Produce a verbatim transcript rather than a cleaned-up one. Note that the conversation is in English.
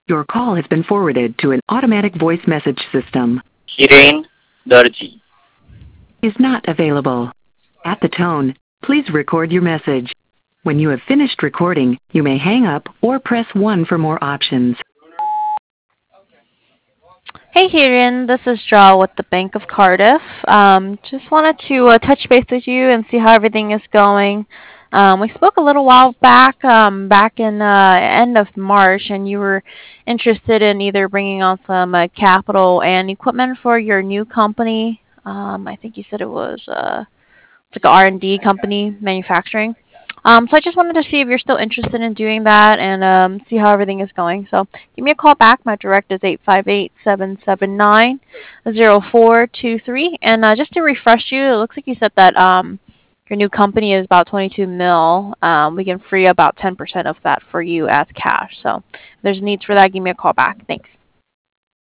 Your call has been forwarded to an automatic voice message system. Hiren Darji. Is not available. At the tone, please record your message. When you have finished recording, you may hang up or press one for more options. Hey, Hiren, this is Joel with the Bank of Cardiff. Um, just wanted to uh, touch base with you and see how everything is going. Um, we spoke a little while back, um, back in uh, end of March, and you were interested in either bringing on some uh, capital and equipment for your new company. Um, I think you said it was uh, like an R and D company, manufacturing. Um, so I just wanted to see if you're still interested in doing that and um, see how everything is going. So give me a call back. My direct is eight five eight, seven seven nine, zero four two three. And uh, just to refresh you, it looks like you said that um, your new company is about twenty-two mil. Um, we can free about ten percent of that for you as cash. So if there's needs for that, give me a call back. Thanks.